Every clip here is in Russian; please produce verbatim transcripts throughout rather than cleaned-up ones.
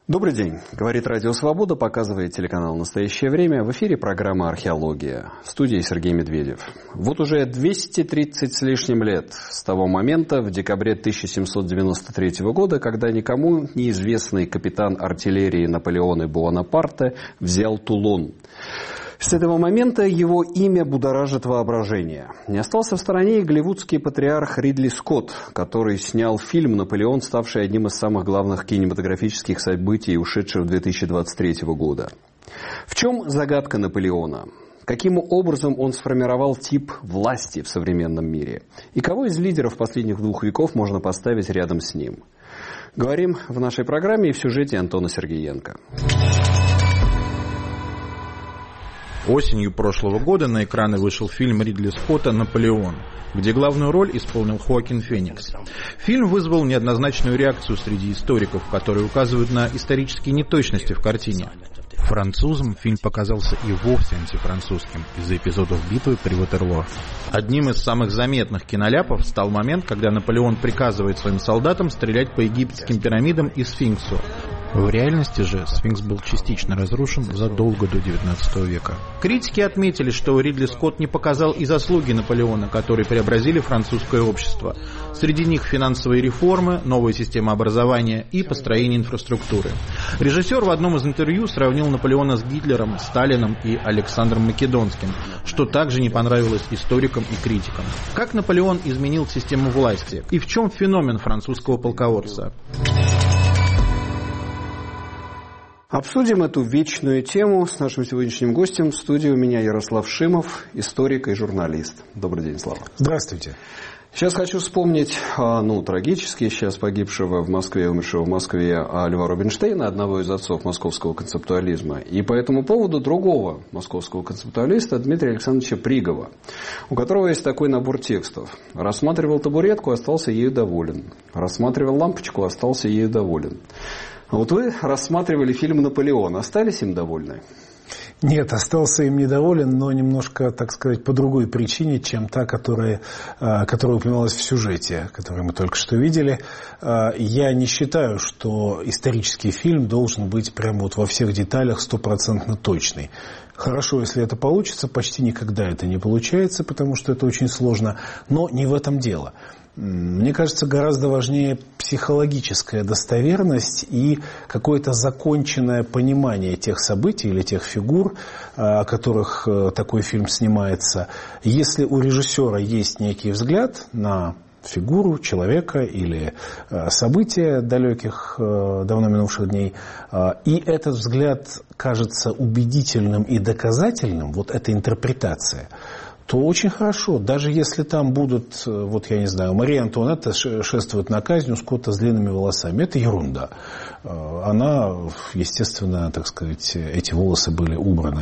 Добрый день. Говорит Радио Свобода, показывает телеканал «Настоящее время». В эфире программа «Археология». В студии Сергей Медведев. Вот уже двести тридцать с лишним лет с того момента, в декабре тысяча семьсот девяносто третьего года, когда никому неизвестный капитан артиллерии Наполеона Буонапарте взял Тулон. С этого момента его имя будоражит воображение. Не остался в стороне и голливудский патриарх Ридли Скотт, который снял фильм «Наполеон», ставший одним из самых главных кинематографических событий ушедшего две тысячи двадцать третьего года. В чем загадка Наполеона? Каким образом он сформировал тип власти в современном мире? И кого из лидеров последних двух веков можно поставить рядом с ним? Говорим в нашей программе и в сюжете Антона Сергеенко. Осенью прошлого года на экраны вышел фильм Ридли Скотта «Наполеон», где главную роль исполнил Хоакин Феникс. Фильм вызвал неоднозначную реакцию среди историков, которые указывают на исторические неточности в картине. Французам фильм показался и вовсе антифранцузским из-за эпизодов битвы при Ватерлоо. Одним из самых заметных киноляпов стал момент, когда Наполеон приказывает своим солдатам стрелять по египетским пирамидам и сфинксу. В реальности же сфинкс был частично разрушен задолго до девятнадцатого века. Критики отметили, что Ридли Скотт не показал и заслуги Наполеона, которые преобразили французское общество. Среди них финансовые реформы, новая система образования и построение инфраструктуры. Режиссер в одном из интервью сравнил Наполеона с Гитлером, Сталином и Александром Македонским, что также не понравилось историкам и критикам. Как Наполеон изменил систему власти? И в чем феномен французского полководца? Обсудим эту вечную тему с нашим сегодняшним гостем. В студии у меня Ярослав Шимов, историк и журналист. Добрый день, Слава. Здравствуйте. Сейчас хочу вспомнить, ну, трагически сейчас погибшего в Москве, умершего в Москве Льва Рубинштейна, одного из отцов московского концептуализма, и по этому поводу другого московского концептуалиста Дмитрия Александровича Пригова, у которого есть такой набор текстов. Рассматривал табуретку, остался ею доволен. Рассматривал лампочку, остался ею доволен. А вот вы рассматривали фильм «Наполеон». Остались им довольны? Нет, остался им недоволен, но немножко, так сказать, по другой причине, чем та, которая, которая упоминалась в сюжете, который мы только что видели. Я не считаю, что исторический фильм должен быть прямо вот во всех деталях стопроцентно точный. Хорошо, если это получится, почти никогда это не получается, потому что это очень сложно, но не в этом дело. Мне кажется, гораздо важнее психологическая достоверность и какое-то законченное понимание тех событий или тех фигур, о которых такой фильм снимается. Если у режиссера есть некий взгляд на фигуру человека или события далеких, давно минувших дней, и этот взгляд кажется убедительным и доказательным, вот эта интерпретация, то очень хорошо. Даже если там будут, вот я не знаю, Мария Антуанетта шествует на казнь у Скотта с длинными волосами. Это ерунда. Она, естественно, так сказать, эти волосы были убраны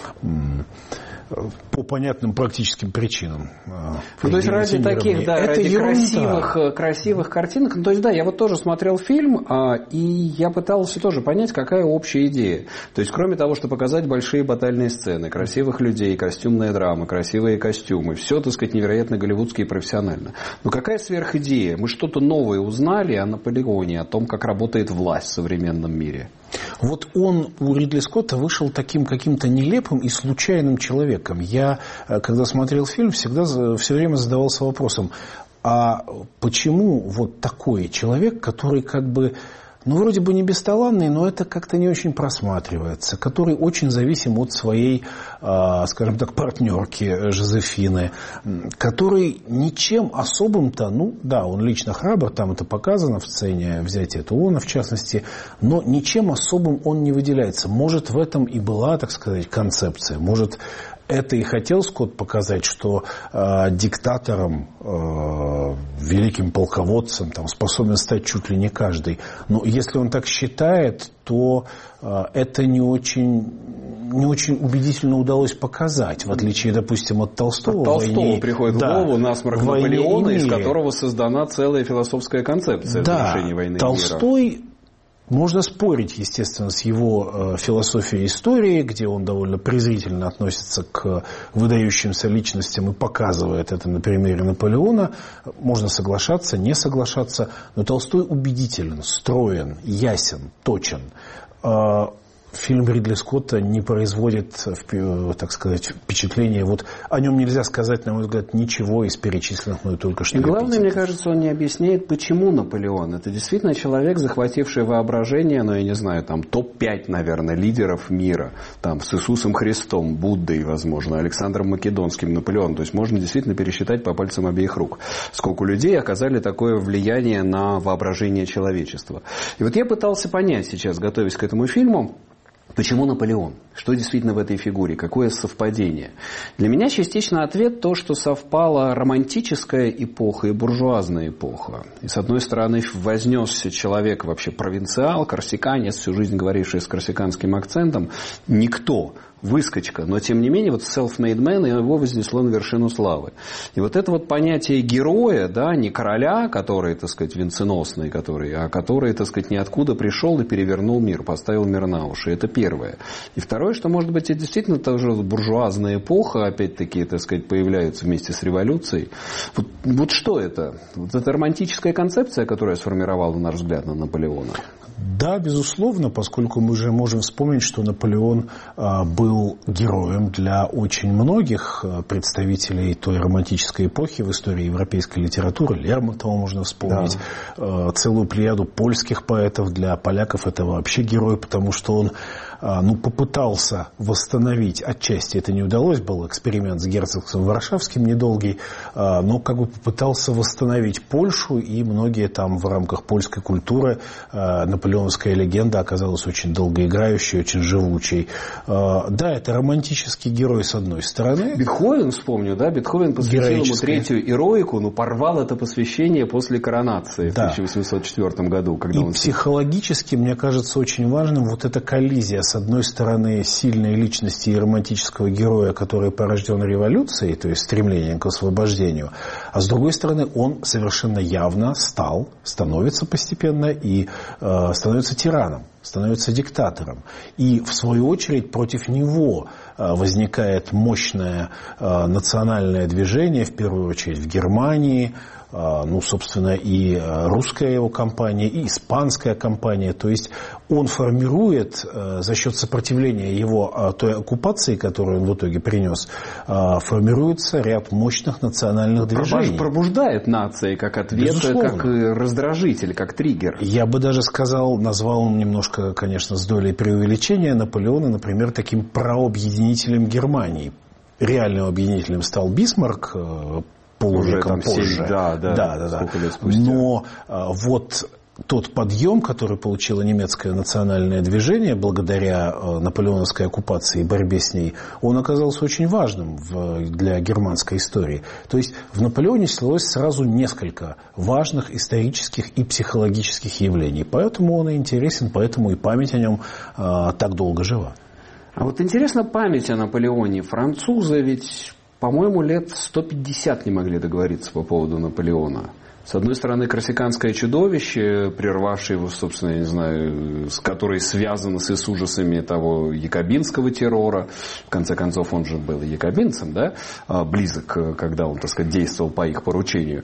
по понятным практическим причинам. Ну, то есть ради таких, да, это ради красивых, красивых картинок. Ну, то есть, да, я вот тоже смотрел фильм, и я пытался тоже понять, какая общая идея. То есть, кроме того, что показать большие батальные сцены, красивых людей, костюмная драма, красивые костюмы, все, так сказать, невероятно голливудски и профессионально. Но какая сверхидея? Мы что-то новое узнали о Наполеоне, о том, как работает власть в современном мире. Вот он у Ридли Скотта вышел таким каким-то нелепым и случайным человеком. Я, когда смотрел фильм, всегда все время задавался вопросом, а почему вот такой человек, который как бы, ну, вроде бы не бесталанный, но это как-то не очень просматривается, который очень зависим от своей, скажем так, партнерки Жозефины, который ничем особым-то, ну, да, он лично храбр, там это показано в сцене взятия Тулона, в частности, но ничем особым он не выделяется. Может, в этом и была, так сказать, концепция, может, это и хотел Скотт показать, что э, диктатором, э, великим полководцем там, способен стать чуть ли не каждый. Но если он так считает, то э, это не очень, не очень убедительно удалось показать, в отличие, допустим, от Толстого. От Толстого войне... приходит да, в голову насморк Наполеона, из которого создана целая философская концепция да, в завершении войны и Толстой... мира. Можно спорить, естественно, с его э, философией истории, где он довольно презрительно относится к выдающимся личностям и показывает это на примере Наполеона. Можно соглашаться, не соглашаться, но Толстой убедителен, строен, ясен, точен. Э, Фильм Ридли Скотта не производит, так сказать, впечатления. Вот о нем нельзя сказать, на мой взгляд, ничего из перечисленных, но и только что. И главное, мне кажется, он не объясняет, почему Наполеон. Это действительно человек, захвативший воображение, ну, я не знаю, там, топ пять, наверное, лидеров мира. Там, с Иисусом Христом, Буддой, возможно, Александром Македонским, Наполеон. То есть, можно действительно пересчитать по пальцам обеих рук. Сколько людей оказали такое влияние на воображение человечества. И вот я пытался понять сейчас, готовясь к этому фильму, почему Наполеон? Что действительно в этой фигуре? Какое совпадение? Для меня частично ответ то, что совпала романтическая эпоха и буржуазная эпоха. И с одной стороны вознесся человек вообще провинциал, корсиканец, всю жизнь говоривший с корсиканским акцентом, никто, выскочка, но тем не менее вот self-made man, его вознесло на вершину славы. И вот это вот понятие героя, да, не короля, который, так сказать, венценосный, который, а который, так сказать, ниоткуда пришел и перевернул мир, поставил мир на уши. Это первое. И второе, что, может быть, это действительно тоже буржуазная эпоха, опять-таки, так сказать, появляется вместе с революцией. Вот, вот что это? Вот это романтическая концепция, которая сформировала, на наш взгляд, на Наполеона? Да, безусловно, поскольку мы же можем вспомнить, что Наполеон а, был героем для очень многих а, представителей той романтической эпохи в истории европейской литературы. Лермонтова можно вспомнить, да. а, целую плеяду польских поэтов. Для поляков это вообще герой, потому что он а, ну, попытался восстановить, отчасти это не удалось, был эксперимент с герцогством Варшавским недолгий, а, но как бы попытался восстановить Польшу, и многие там в рамках польской культуры а, наполеоновская легенда оказалась очень долгоиграющей, очень живучей. Да, это романтический герой с одной стороны. Бетховен, вспомню, да? Бетховен посвятил ему третью героику, но порвал это посвящение после коронации, да, в тысяча восемьсот четвёртом году. Когда и он... психологически, мне кажется, очень важным вот эта коллизия. С одной стороны, сильной личности и романтического героя, который порожден революцией, то есть стремлением к освобождению, а с другой стороны, он совершенно явно стал, становится постепенно и э, становится тираном, становится диктатором. И, в свою очередь, против него возникает мощное национальное движение, в первую очередь в Германии, ну, собственно, и русская его кампания, и испанская кампания. То есть он формирует за счет сопротивления его той оккупации, которую он в итоге принес, формируется ряд мощных национальных движений. Пробуждает нации как ответ, безусловно, как раздражитель, как триггер. Я бы даже сказал, назвал он немножко, конечно, с долей преувеличения Наполеона, например, таким прообъединителем Германии. Реальным объединителем стал Бисмарк, полувеком позже. Да, да, да, да, да. Но а, вот тот подъем, который получило немецкое национальное движение благодаря а, наполеоновской оккупации и борьбе с ней, он оказался очень важным в, для германской истории. То есть в Наполеоне слилось сразу несколько важных исторических и психологических явлений. Поэтому он и интересен, поэтому и память о нем а, так долго жива. А вот интересно, память о Наполеоне. Французы ведь, по-моему, лет сто пятьдесят не могли договориться по поводу Наполеона. С одной стороны, корсиканское чудовище, прервавшее его, собственно, я не знаю, с которой связано с ужасами того якобинского террора. В конце концов, он же был якобинцем, да, близок, когда он, так сказать, действовал по их поручению.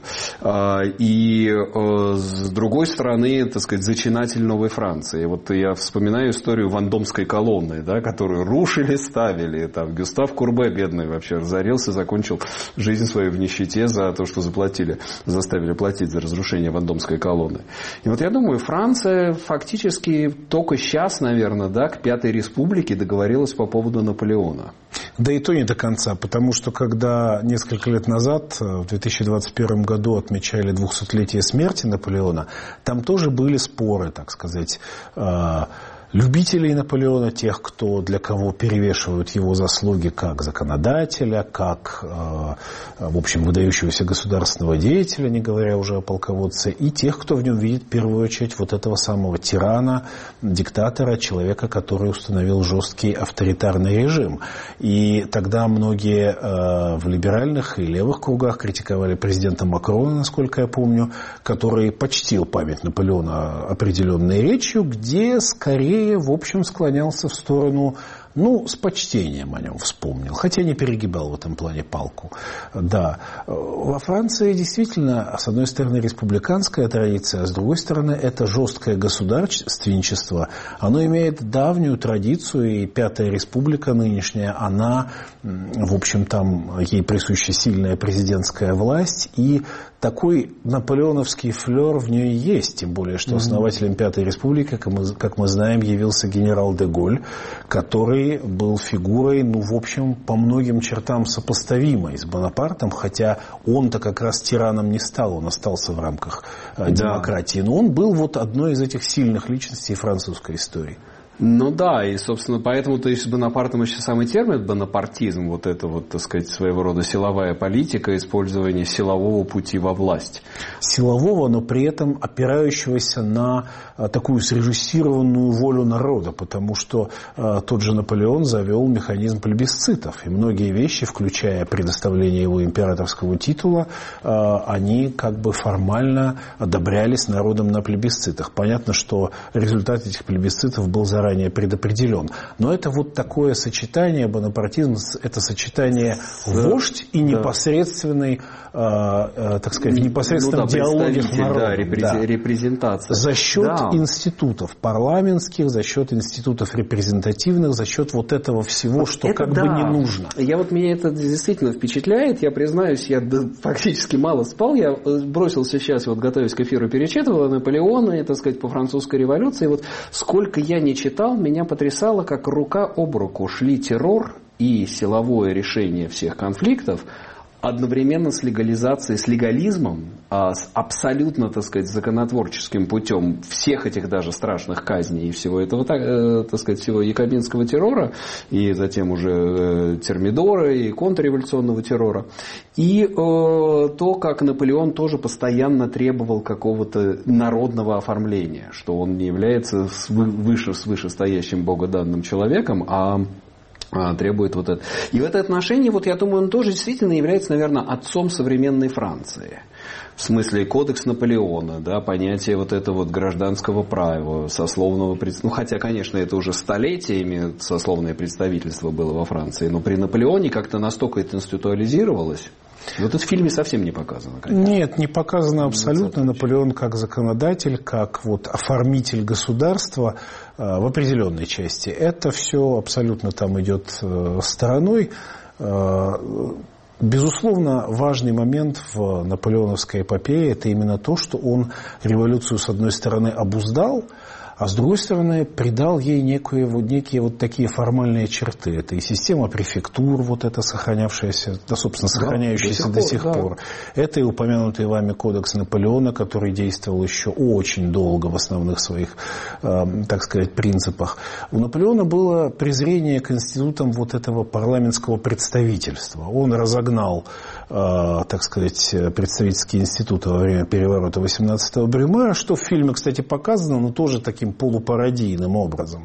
И с другой стороны, так сказать, зачинатель Новой Франции. Вот я вспоминаю историю Вандомской колонны, да, которую рушили, ставили. Там Гюстав Курбе, бедный, вообще разорился, закончил жизнь свою в нищете за то, что заплатили, заставили платить за разрушение Вандомской колонны. И вот я думаю, Франция фактически только сейчас, наверное, да, к Пятой Республике договорилась по поводу Наполеона. Да и то не до конца, потому что когда несколько лет назад, в две тысячи двадцать первом году, отмечали двухсотлетие смерти Наполеона, там тоже были споры, так сказать, любителей Наполеона, тех, кто, для кого перевешивают его заслуги как законодателя, как, в общем, выдающегося государственного деятеля, не говоря уже о полководце, и тех, кто в нем видит в первую очередь вот этого самого тирана, диктатора, человека, который установил жесткий авторитарный режим. И тогда многие в либеральных и левых кругах критиковали президента Макрона, насколько я помню, который почтил память Наполеона определенной речью, где скорее в общем, склонялся в сторону, ну, с почтением о нем вспомнил, хотя не перегибал в этом плане палку. Да, во Франции действительно, с одной стороны, республиканская традиция, а с другой стороны, это жесткое государственничество. Оно имеет давнюю традицию, и Пятая Республика нынешняя, она, в общем, там ей присуща сильная президентская власть, и такой наполеоновский флер в ней есть, тем более, что основателем Пятой Республики, как мы, как мы знаем, явился генерал де Голль, который был фигурой, ну, в общем, по многим чертам сопоставимой с Бонапартом, хотя он-то как раз тираном не стал, он остался в рамках да. демократии, но он был вот одной из этих сильных личностей французской истории. Ну да, и, собственно, поэтому, то есть, с Бонапартом еще самый термин бонапартизм, вот это вот, так сказать, своего рода силовая политика, использование силового пути во власть. Силового, но при этом опирающегося на а, такую срежиссированную волю народа, потому что а, тот же Наполеон завел механизм плебисцитов, и многие вещи, включая предоставление его императорского титула, а, они как бы формально одобрялись народом на плебисцитах. Понятно, что результат этих плебисцитов был заранее предопределен. Но это вот такое сочетание, бонапартизм, это сочетание вождь и непосредственный, э, э, так сказать, в непосредственном ну, да, диалоге с народом. Да, репрез... да. Репрезентация. За счет да. институтов парламентских, за счет институтов репрезентативных, за счет вот этого всего, что это как да. бы не нужно. Я вот, меня это действительно впечатляет. Я признаюсь, я фактически мало спал. Я бросился сейчас, вот готовясь к эфиру, перечитывал Наполеона, и, так сказать, по французской революции. Вот сколько я не читал, меня потрясало, как рука об руку шли террор и силовое решение всех конфликтов одновременно с легализацией, с легализмом, а с абсолютно, так сказать, законотворческим путем всех этих даже страшных казней и всего этого, так, э, так сказать, всего якобинского террора, и затем уже э, термидора и контрреволюционного террора. И э, то, как Наполеон тоже постоянно требовал какого-то народного оформления, что он не является выше, с вышестоящим богоданным человеком, а требует вот это. И в это отношение, вот я думаю, он тоже действительно является, наверное, отцом современной Франции. В смысле, кодекс Наполеона, да, понятие вот этого вот гражданского права, сословного представительства. Ну, хотя, конечно, это уже столетиями сословное представительство было во Франции, но при Наполеоне как-то настолько это институализировалось. Вот это в фильме совсем не показано. Конечно. Нет, не показано абсолютно. Наполеон как законодатель, как вот оформитель государства э, в определенной части. Это все абсолютно там идет э, стороной. Э, безусловно, важный момент в наполеоновской эпопее – это именно то, что он революцию, с одной стороны, обуздал, а с другой стороны, придал ей некие вот, некие вот такие формальные черты. Это и система префектур, вот эта сохранявшаяся, да, собственно, сохраняющаяся да, до сих, до сих пор. Да. Это и упомянутый вами кодекс Наполеона, который действовал еще очень долго в основных своих, э, так сказать, принципах. У Наполеона было презрение к институтам вот этого парламентского представительства. Он разогнал, э, так сказать, представительские институты во время переворота восемнадцатого Брюмера, что в фильме, кстати, показано, но тоже таким полупародийным образом.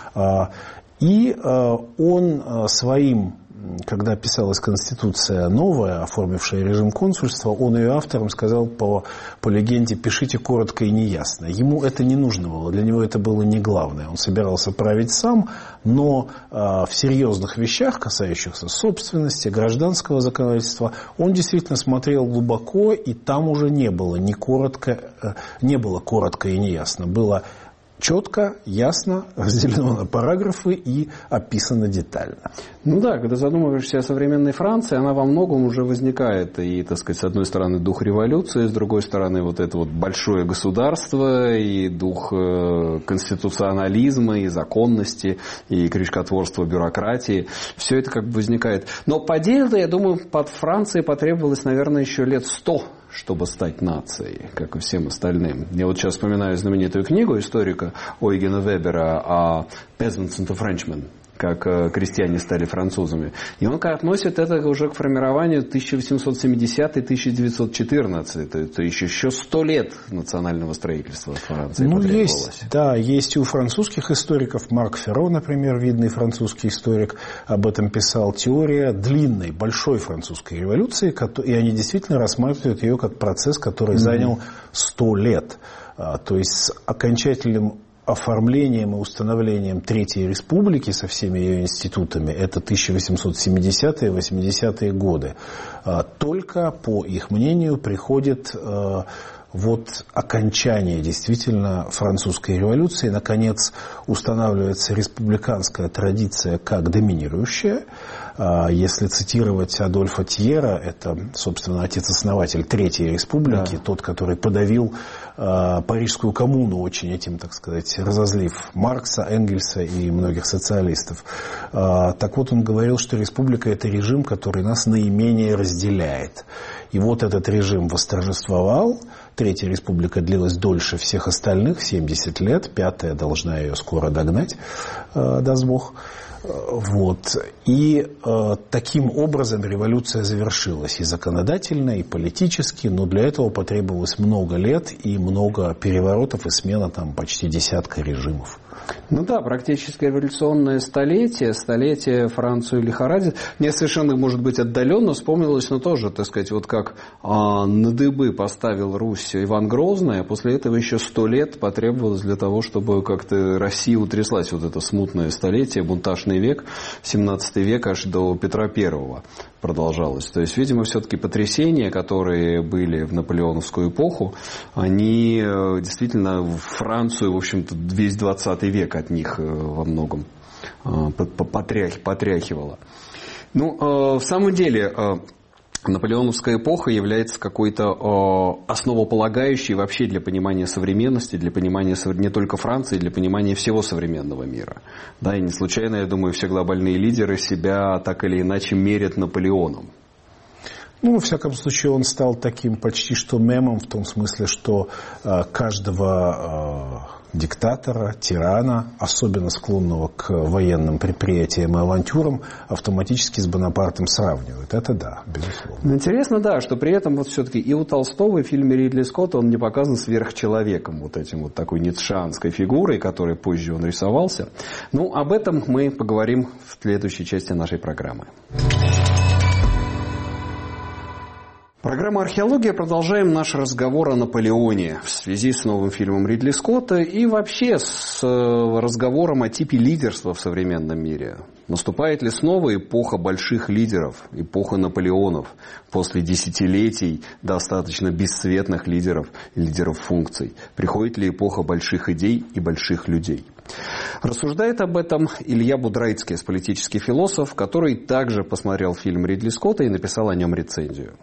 И он своим, когда писалась Конституция новая, оформившая режим консульства, он ее авторам сказал по, по легенде: пишите коротко и неясно. Ему это не нужно было, для него это было не главное. Он собирался править сам, но в серьезных вещах, касающихся собственности, гражданского законодательства, он действительно смотрел глубоко, и там уже не было, не коротко, не было коротко и неясно. Было четко, ясно, разделено на параграфы и описано детально. Ну да, когда задумываешься о современной Франции, она во многом уже возникает. И, так сказать, с одной стороны дух революции, с другой стороны вот это вот большое государство, и дух конституционализма, и законности, и крючкотворства бюрократии. Все это как бы возникает. Но по делу, я думаю, под Францией потребовалось, наверное, еще лет сто, чтобы стать нацией, как и всем остальным. Я вот сейчас вспоминаю знаменитую книгу историка Ойгена Вебера о «Peasants and Frenchmen», как крестьяне стали французами. И он относит это уже к формированию тысяча восемьсот семидесятый — тысяча девятьсот четырнадцатый. То есть еще сто лет национального строительства в Франции ну, потребовалось. Есть, да, есть и у французских историков. Марк Ферро, например, видный французский историк, об этом писал. Теория длинной, большой французской революции, и они действительно рассматривают ее как процесс, который занял сто лет. То есть с окончательным оформлением и установлением Третьей Республики со всеми ее институтами, это тысяча восемьсот семидесятые — восьмидесятые годы, только, по их мнению, приходит вот окончание действительно французской революции. Наконец устанавливается республиканская традиция как доминирующая. Если цитировать Адольфа Тьера, это, собственно, отец-основатель Третьей Республики, да. Тот, который подавил э, Парижскую коммуну, очень этим, так сказать, разозлив Маркса, Энгельса и многих социалистов. Э, так вот, он говорил, что республика – это режим, который нас наименее разделяет. И вот этот режим восторжествовал. Третья Республика длилась дольше всех остальных, семьдесят лет. Пятая должна ее скоро догнать, э, даст Бог. Вот. И э, таким образом революция завершилась и законодательно, и политически, но для этого потребовалось много лет и много переворотов и смена там почти десятка режимов. Ну да, практически революционное столетие, столетие Францию лихорадит. Мне совершенно, может быть, отдаленно вспомнилось, но тоже, так сказать, вот как а, на дыбы поставил Русь Иван Грозный, а после этого еще сто лет потребовалось для того, чтобы как-то Россия утряслась. Вот это смутное столетие, бунтажный век, семнадцатый век аж до Петра Первого продолжалось. То есть, видимо, все-таки потрясения, которые были в наполеоновскую эпоху, они действительно Францию, в общем-то, весь двадцатый век от них во многом потрях, потряхивало. Ну, в самом деле, наполеоновская эпоха является какой-то основополагающей вообще для понимания современности, для понимания не только Франции, для понимания всего современного мира. Да, и не случайно, я думаю, все глобальные лидеры себя так или иначе мерят Наполеоном. Ну, во всяком случае, он стал таким почти что мемом, в том смысле, что э, каждого э, диктатора, тирана, особенно склонного к военным предприятиям и авантюрам, автоматически с Бонапартом сравнивают. Это да, безусловно. Интересно, да, что при этом вот все-таки и у Толстого, и в фильме Ридли Скотта он не показан сверхчеловеком, вот этим вот такой ницшеанской фигурой, которой позже он рисовался. Ну, об этом мы поговорим в следующей части нашей программы. Программа «Археология». Продолжаем наш разговор о Наполеоне в связи с новым фильмом Ридли Скотта и вообще с разговором о типе лидерства в современном мире. Наступает ли снова эпоха больших лидеров, эпоха Наполеонов, после десятилетий достаточно бесцветных лидеров, лидеров функций? Приходит ли эпоха больших идей и больших людей? Рассуждает об этом Илья Будрайцкий, политический философ, который также посмотрел фильм Ридли Скотта и написал о нем рецензию.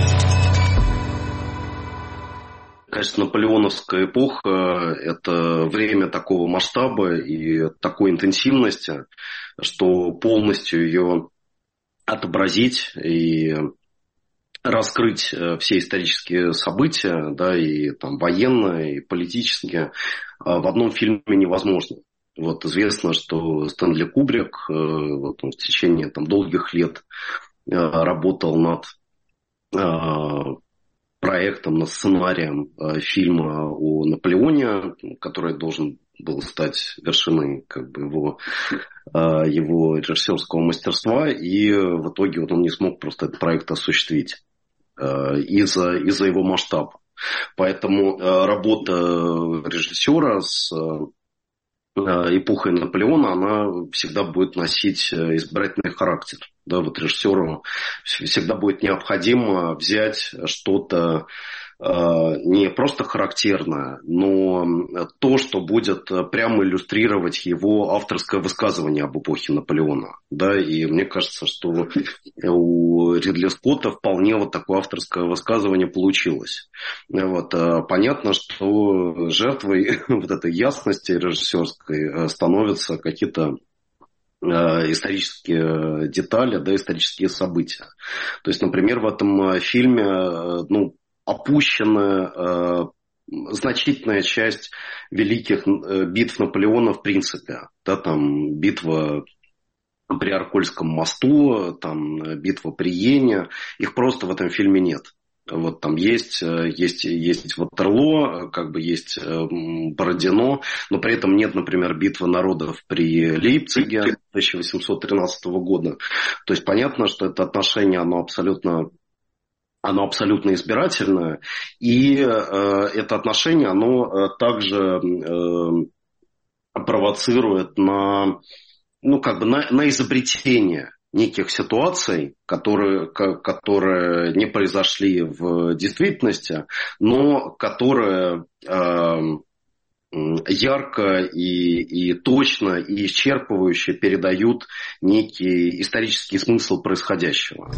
Конечно, наполеоновская эпоха – это время такого масштаба и такой интенсивности, что полностью ее отобразить и раскрыть все исторические события, да, и там, военные, и политические, в одном фильме невозможно. Вот известно, что Стэнли Кубрик вот, в течение там, долгих лет работал над проектом, над сценарием фильма о Наполеоне, который должен был стать вершиной как бы, его, его режиссерского мастерства, и в итоге вот, он не смог просто этот проект осуществить из-за, из-за его масштаба. Поэтому работа режиссера с эпохой Наполеона, она всегда будет носить избирательный характер. Да, вот режиссеру всегда будет необходимо взять что-то э, не просто характерное, но то, что будет прямо иллюстрировать его авторское высказывание об эпохе Наполеона. Да, и мне кажется, что у Ридли Скотта вполне вот такое авторское высказывание получилось. Вот, понятно, что жертвой вот этой ясности режиссерской становятся какие-то исторические детали, да, исторические события. То есть, например, в этом фильме, ну, опущена значительная часть великих битв Наполеона в принципе. Да, там битва при Аркольском мосту, там битва при Йене. Их просто в этом фильме нет. Вот там есть, есть, есть Ватерлоо, как бы есть Бородино, но при этом нет, например, битвы народов при Лейпциге тысяча восемьсот тринадцатого года. То есть понятно, что это отношение, оно абсолютно, оно абсолютно избирательное, и э, это отношение, оно э, также э, провоцирует на, ну, как бы на, на изобретение неких ситуаций, которые, которые не произошли в действительности, но которые э, ярко и, и точно и исчерпывающе передают некий исторический смысл происходящего.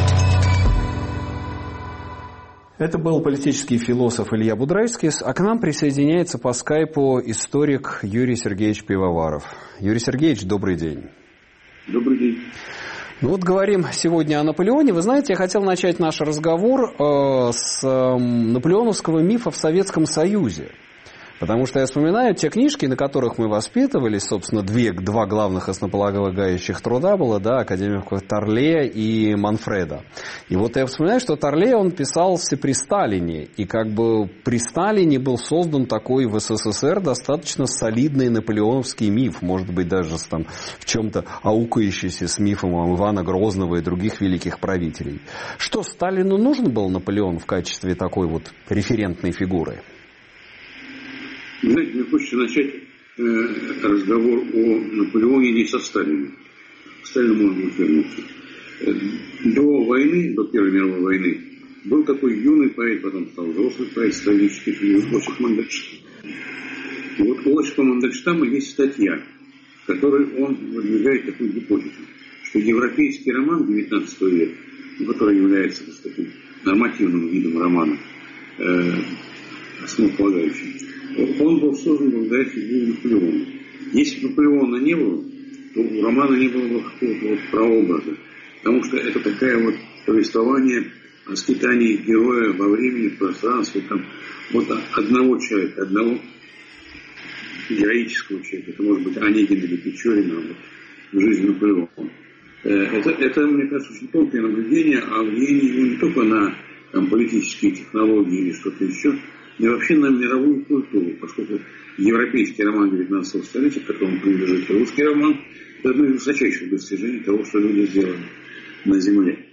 Это был политический философ Илья Будрайскис, а к нам присоединяется по скайпу историк Юрий Сергеевич Пивоваров. Юрий Сергеевич, добрый день. Добрый день. Ну вот говорим сегодня о Наполеоне. Вы знаете, я хотел начать наш разговор э, с э, наполеоновского мифа в Советском Союзе. Потому что я вспоминаю те книжки, на которых мы воспитывались, собственно, две, два главных основополагающих труда было, да, академиков Торле и Манфреда. И вот я вспоминаю, что Торле, он писался при Сталине, и как бы при Сталине был создан такой в СССР достаточно солидный наполеоновский миф, может быть, даже там в чем-то аукающийся с мифом Ивана Грозного и других великих правителей. Что, Сталину нужен был Наполеон в качестве такой вот референтной фигуры? Знаете, мне хочется начать э, разговор о Наполеоне не со Сталиным. Сталину можно вернуться. Э, до войны, до Первой мировой войны, был такой юный поэт, потом стал взрослый поэт, столичный фигур Осип Мандельштам. И вот у Осипа Мандельштама есть статья, в которой он выдвигает такую гипотезу, что европейский роман девятнадцатого века, который является таким нормативным видом романа, э, основополагающим, он был создан благодаря фигуре Наполеона. Если бы Наполеона не было, то у романа не было бы какого-то вот прообраза. Потому что это такое вот повествование о скитании героя во времени, в пространстве. Там, вот одного человека, одного героического человека. Это может быть Онегин или Печорин, а вот в жизни Наполеона. Это, это, мне кажется, очень тонкое наблюдение о влиянии его не только на там, политические технологии или что-то еще, и вообще на мировую культуру, поскольку европейский роман девятнадцатого столетия, к которому принадлежит русский роман, это одно из высочайших достижений того, что люди сделали на Земле.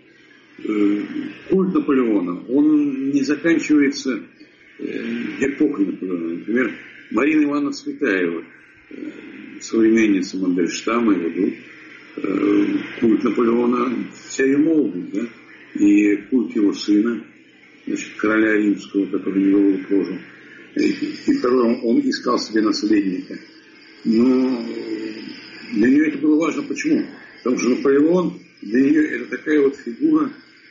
Культ Наполеона, он не заканчивается эпохой Наполеона. Например, Марина Ивановна Цветаева, современница Мандельштама, его друг, культ Наполеона, вся ее молодость, да? И культ его сына, значит, короля римского, который не прожил. И второе, он искал себе наследника. Но для нее это было важно. Почему? Потому что Наполеон для нее это такая вот фигура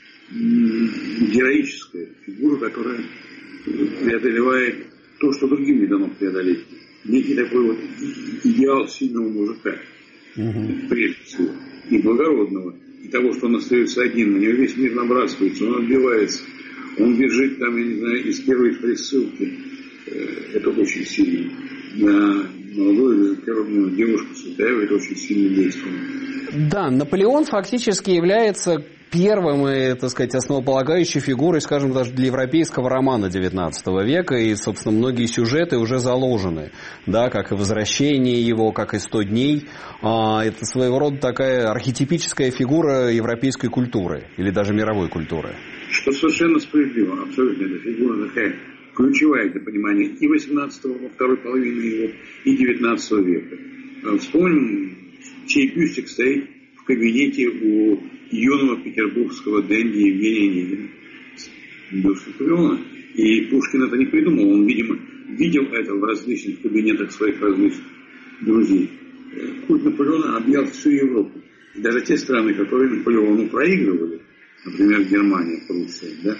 героическая, фигура, которая преодолевает то, что другим не дано преодолеть. Некий такой вот идеал сильного мужика, mm-hmm. прежде всего, и благородного, и того, что он остается один, на него весь мир набрасывается, он отбивается. Он бежит там, я не знаю, из первой присылки. Это очень сильно. На молодую первую девушку Цветаеву это очень сильно действует. Да, Наполеон фактически является первым и, так сказать, основополагающей фигурой, скажем, даже для европейского романа девятнадцатого века. И, собственно, многие сюжеты уже заложены. Да, как и возвращение его, как и сто дней. Это своего рода такая архетипическая фигура европейской культуры или даже мировой культуры. Что совершенно справедливо, абсолютно. Эта фигура такая ключевая для понимания и восемнадцатого, во второй половины его, и девятнадцатого века. Вспомним, чей бюстик стоит в кабинете у юного петербургского денди Евгения Онегина. Бюст Наполеона. И Пушкин это не придумал. Он, видимо, видел это в различных кабинетах своих различных друзей. Культ Наполеона объял всю Европу. И даже те страны, которые Наполеону проигрывали, например, Германия, Пруссия, да.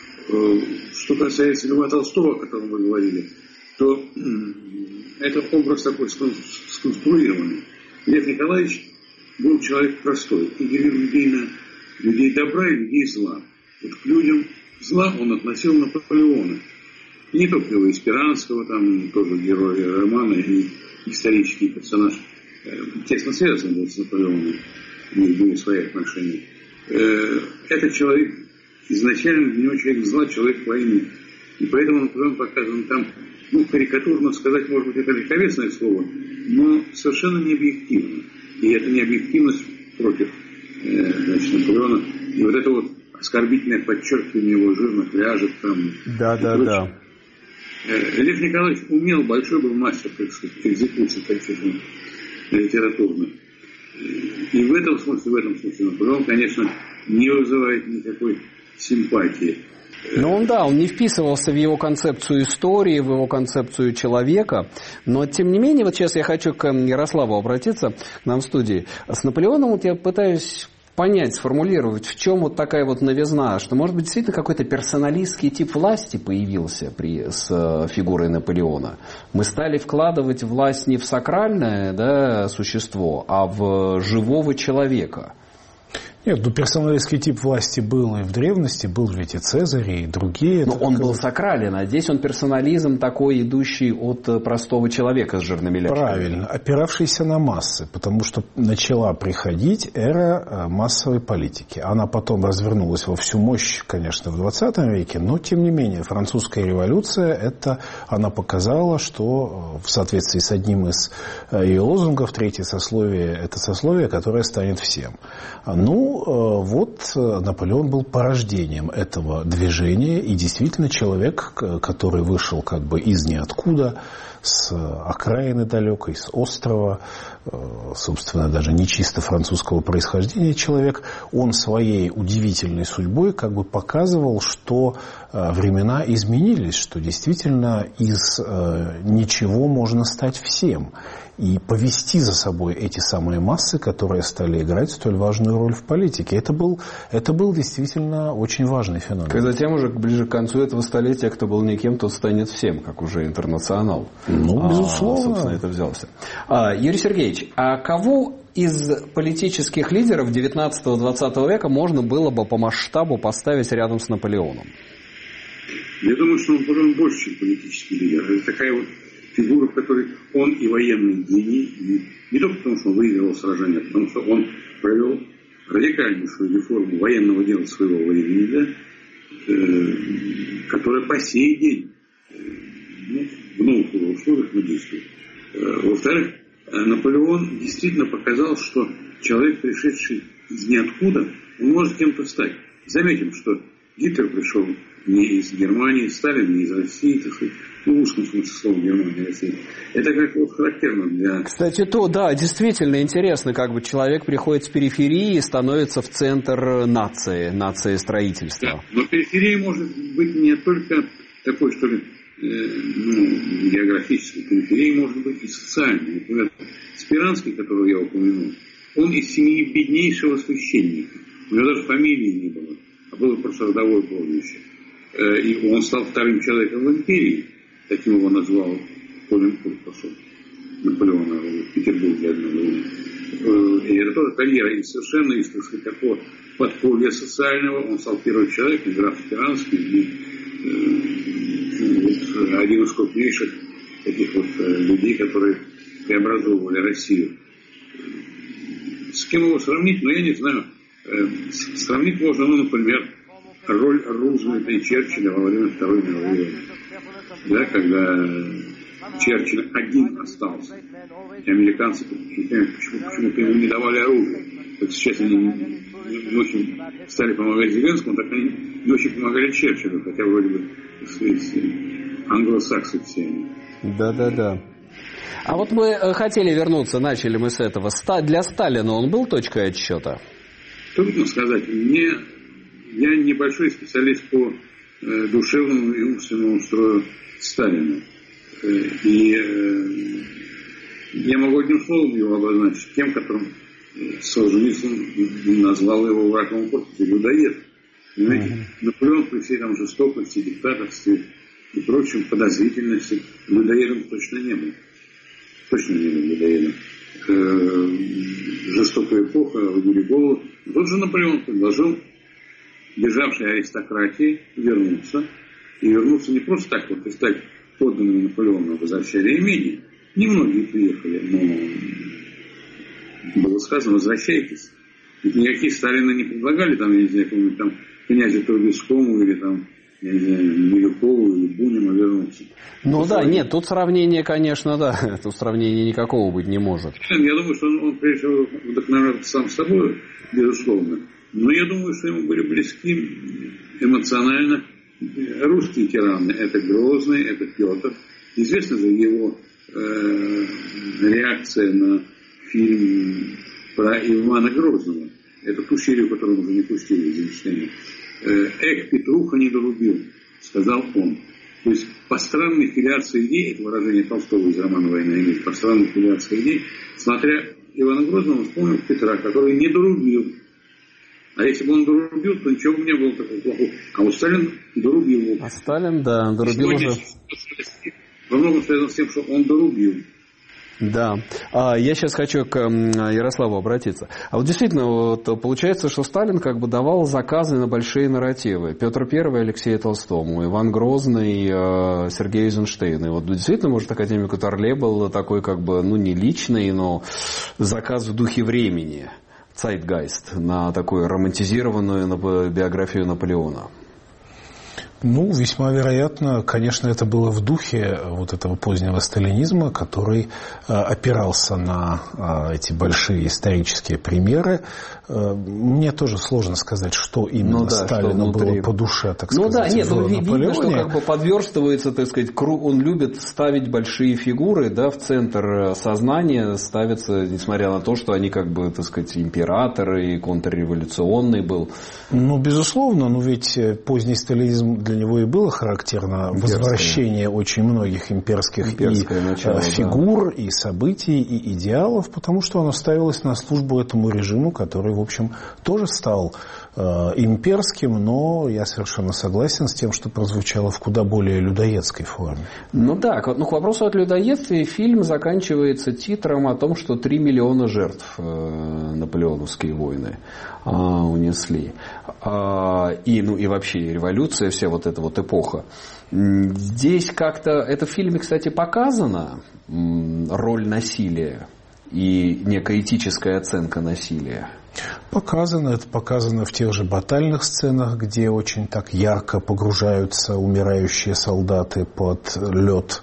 Что касается Льва Толстого, о котором вы говорили, то это образ такой сконструированный. Лев Николаевич был человек простой и делил людей на людей добра и людей зла. Вот к людям зла он относил Наполеона. И не только его, и Спиранского, там тоже герой романа, и исторический персонаж, тесно связан был с Наполеоном, у них были свои отношения. Этот человек изначально для него человек зла, человек войны. И поэтому Наполеон показан там, ну, карикатурно сказать, может быть, это легковесное слово, но совершенно не объективно. И это не объективность против значит, Наполеона. И вот это вот оскорбительное подчеркивание его жирных ляжек там. Да, да, да. Лев Николаевич умел, большой был мастер, так сказать, экзекуции таких литературных. И в этом смысле, в этом смысле Наполеон, конечно, не вызывает никакой симпатии. Ну, он, да, он не вписывался в его концепцию истории, в его концепцию человека, но, тем не менее, вот сейчас я хочу к Ярославу обратиться, к нам в студии. С Наполеоном вот я пытаюсь понять, сформулировать, в чем вот такая вот новизна, что, может быть, действительно какой-то персоналистский тип власти появился при, с фигурой Наполеона. Мы стали вкладывать власть не в сакральное, да, существо, а в живого человека. Нет, ну персоналистский тип власти был и в древности, был ведь и Цезарь, и другие. Но он был сакрален, а здесь он персонализм такой, идущий от простого человека с жирными ляжками. Правильно, опиравшийся на массы, потому что начала приходить эра массовой политики. Она потом развернулась во всю мощь, конечно, в двадцатом веке, но, тем не менее, французская революция, это, она показала, что в соответствии с одним из ее лозунгов, третье сословие, это сословие, которое станет всем. Ну, вот Наполеон был порождением этого движения, и действительно человек, который вышел как бы из ниоткуда, с окраины далекой, с острова, собственно, даже не чисто французского происхождения человек, он своей удивительной судьбой как бы показывал, что времена изменились, что действительно из ничего можно стать всем. И повести за собой эти самые массы, которые стали играть столь важную роль в политике. Это был, это был действительно очень важный феномен. И затем уже ближе к концу этого столетия, кто был никем, тот станет всем, как уже интернационал. Ну, безусловно. А, собственно, это взялся. А, Юрий Сергеевич, а кого из политических лидеров девятнадцатого-двадцатого века можно было бы по масштабу поставить рядом с Наполеоном? Я думаю, что Наполеон больше, чем политический лидер. Это такая вот фигура, в которой он и военный гений, и не только потому, что он выиграл сражение, а потому что он провел радикальнейшую реформу военного дела своего времени, да, э, которая по сей день э, ну, в новых условиях мы действует. Э, во-вторых, Наполеон действительно показал, что человек, пришедший из ниоткуда, он может кем-то стать. Заметим, что Гитлер пришел не из Германии, Сталин не из России, так сказать, ну, в узком смысле слова Германия и Россия. Это как вот характерно для... Кстати, то, да, действительно интересно, как бы человек приходит с периферии и становится в центр нации, нации строительства. Да, но периферия может быть не только такой, что ли, э, ну, географической, периферия может быть и социальной. Например, Спиранский, которого я упомянул, он из семьи беднейшего священника. У него даже фамилии не было, а было просто родовое прозвище. И он стал вторым человеком в империи, таким его назвал Колин Курпасов, Наполеона в Петербурге одно время. И это тоже карьера, и совершенно из, так сказать, такого подполья социального он стал первым человеком, граф Спиранский, и э, вот, один из крупнейших таких вот людей, которые преобразовывали Россию. С кем его сравнить? Ну, я не знаю. Сравнить можно, ну, например, роль Рузвельта и Черчилля во время Второй мировой войны. Да, когда Черчилль один остался, и американцы почему-то ему не давали оружие. Вот сейчас они не очень стали помогать Зеленскому, так они не очень помогали Черчиллю, хотя вроде бы англосаксы все они. Да-да-да. А вот мы хотели вернуться, начали мы с этого. Для Сталина он был точкой отсчета? Трудно сказать. Мне... Я небольшой специалист по э, душевному и умственному строю Сталина. Э, и э, я могу одним словом его обозначить, тем, которым э, Солженицын назвал его врагом корпуса, людоед. Понимаете? Mm-hmm. Наполеон при всей там жестокости, диктаторстве и прочем подозрительности людоедом точно не был. Точно не был людоедом. Э, жестокая эпоха, в голову. Тот же Наполеон предложил бежавшей аристократии вернуться. И вернуться не просто так вот и стать подданными Наполеона, возвращали имение. Немногие приехали, но было сказано, возвращайтесь. Ведь никакие Сталины не предлагали, там, я не знаю, какому-нибудь там князю Трубецкому или там, я не знаю, Милюкову или Бунину вернуться. Ну да, сравнение. Нет, тут сравнение, конечно, да, тут сравнения никакого быть не может. Я думаю, что он, он прежде всего, вдохновлялся сам собой, безусловно. Но я думаю, что ему были близки эмоционально русские тираны. Это Грозный, это Петр. Известна же его э, реакция на фильм про Ивана Грозного. Это ту серию, которую уже не пустили в Зенштейне. «Эх, Петруха не дорубил», сказал он. То есть по странной филиации идей, это выражение Толстого из романа «Война и мир», по странной филиации идей, смотря Ивана Грозного, он вспомнил Петра, который не дорубил. А если бы он дорубил, то ничего бы не было такого плохого. А вот Сталин дорубил его. А Сталин, да, дорубил уже. Во многом связано с тем, что он дорубил. Да. А, я сейчас хочу к Ярославу обратиться. А вот действительно, вот, получается, что Сталин как бы давал заказы на большие нарративы. Петр Первый Алексею Толстому, Иван Грозный э, Сергею Эйзенштейну. И вот действительно, может, академику Торле был такой как бы, ну, не личный, но заказ в духе времени. Zeitgeist на такую романтизированную биографию Наполеона. Ну, весьма вероятно, конечно, это было в духе вот этого позднего сталинизма, который э, опирался на э, эти большие исторические примеры. Э, мне тоже сложно сказать, что именно ну, да, Сталину что было по душе, так ну, сказать, да, нет, в ну, Наполеоне. Видно, что как бы подверстывается, так сказать, он любит ставить большие фигуры, да, в центр сознания, ставятся, несмотря на то, что они как бы, так сказать, императоры и контрреволюционный был. Ну, безусловно, но ведь поздний сталинизм для него и было характерно Имперское. Возвращение очень многих имперских и начало, фигур, да. и событий, и идеалов, потому что оно ставилось на службу этому режиму, который, в общем, тоже стал э, имперским, но я совершенно согласен с тем, что прозвучало в куда более людоедской форме. Ну да, ну, к вопросу от людоедствия фильм заканчивается титром о том, что три миллиона жертв э, наполеоновские войны э, унесли. Э, и, ну, и вообще революция, вся вот эта вот эпоха. Здесь как-то, это в фильме, кстати, показано, роль насилия и некая этическая оценка насилия. Показано, это показано в тех же батальных сценах, где очень так ярко погружаются умирающие солдаты под лед